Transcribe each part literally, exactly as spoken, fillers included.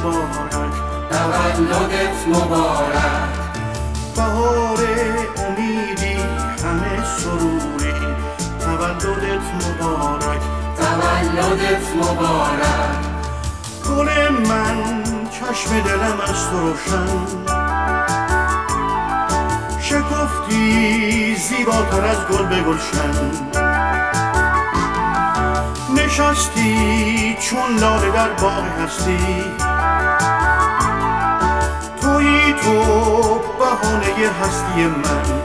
مبارک، تولدت مبارک. بهار امیدی همه سروری، تولدت مبارک، تولدت مبارک. گل من چشم دلم از تو روشن، شکفتی زیباتر از گل به گلشن، نشستی چون لاله در باغ هستی، تویی تو بهانه هستی من.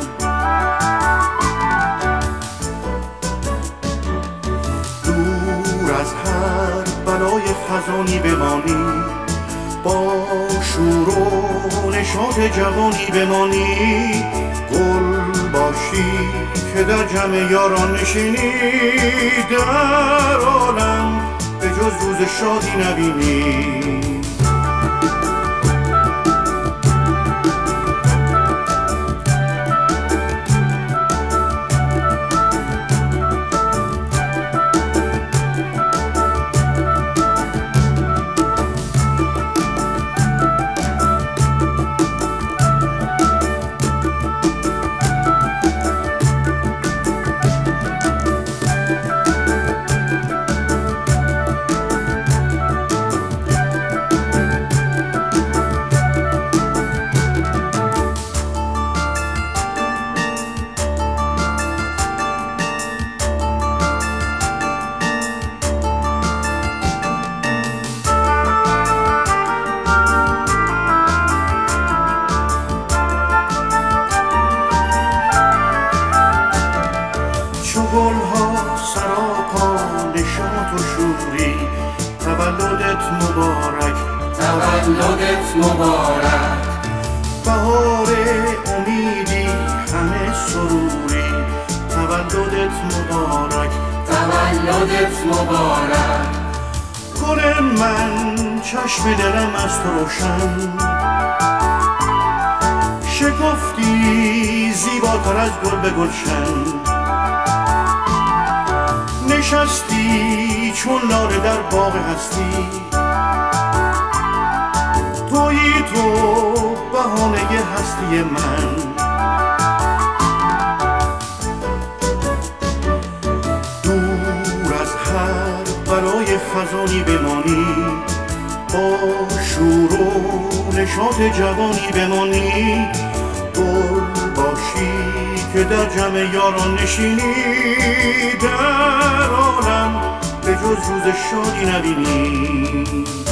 دور از هر بلای خزانی بمانی، با شور و نشاط جوانی بمانی، گل باشی که در جمع یاران نشینی، در عالم به جز روز شادی نبینی. گلها سراپا نشاط و شوری، تولدت مبارک، تولدت مبارک. بهار امیدی همه سروری، تولدت مبارک، تولدت مبارک. گل من چشم دلم از تو روشن، شکفتی زیباتر از گل به گلشن، نشستی چون لاله در باغ هستی، تویی تو بهانه هستی من. دور از هر بلای خزانی بمانی، با شور و نشاط جوانی بمانی، گل باشی که در جمع یاران نشینی، در عالم به جز روز شادی نبینی.